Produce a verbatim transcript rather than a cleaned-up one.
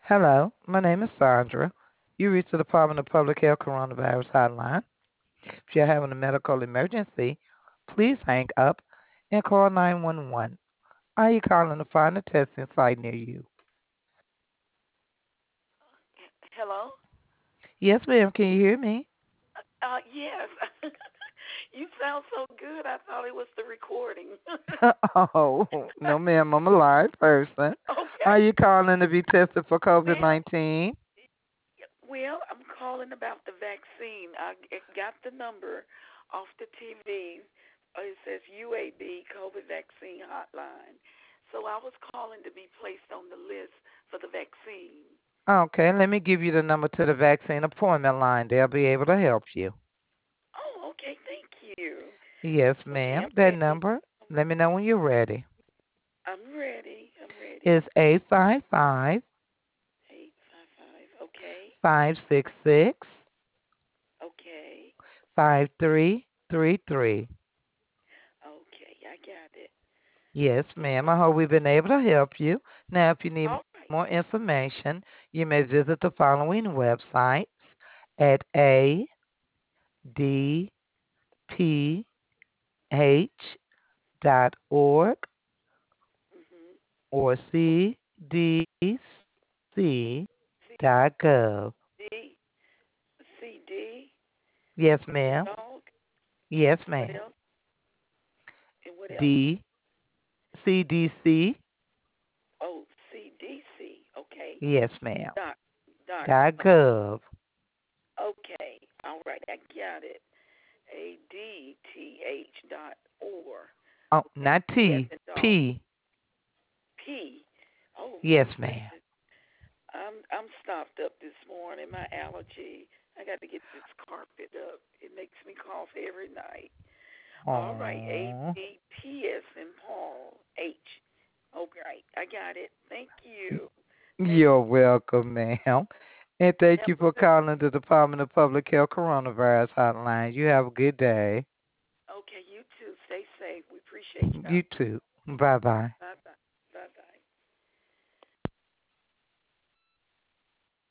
Hello, my name is Sandra. You reached the Department of Public Health Coronavirus Hotline. If you're having a medical emergency, please hang up and call nine one one. Are you calling to find a testing site near you? Hello? Yes, ma'am. Can you hear me? Uh, yes. You sound so good. I thought it was the recording. Oh, no, ma'am. I'm a live person. Okay. Are you calling to be tested for COVID Well, nineteen? well, I'm calling about the vaccine. I g- got the number off the T V. Uh, It says U A B COVID vaccine hotline. So I was calling to be placed on the list for the vaccine. Okay, let me give you the number to the vaccine appointment line. They'll be able to help you. Oh, okay. Thank you. Yes, Okay, ma'am. I'm That ready. number, let me know when you're ready. I'm ready. I'm ready. It's eight five five Eight five five. Okay. five six six Okay. five three three three. Okay, I got it. Yes, Eight ma'am. five. I hope we've been able to help you. Now, if you need All right. more information, you may visit the following websites at a d p h dot org Mhm. or c d c dot gov. C C D. Yes, D ma'am. dog. Yes, What ma'am. else? And what else? D C D C. Oh, C D C. Okay. Yes, ma'am. Dot dot. Dot gov. Okay. All right. I got it. A D T H dot or. Oh, Okay. not D as T. in dog. P. P. Oh my Yes, ma'am. gracious. I'm I'm stopped up this morning. My allergy. I got to get this carpet up. It makes me cough every night. All right, A Oh, D P S and Paul H. Okay, I got it. Thank you. Thank you're welcome, ma'am. And thank Have you a for good. calling the Department of Public Health Coronavirus Hotline. You have a good day. Okay, you too. Stay safe. We appreciate you, You doctor. too. Bye bye. Bye bye.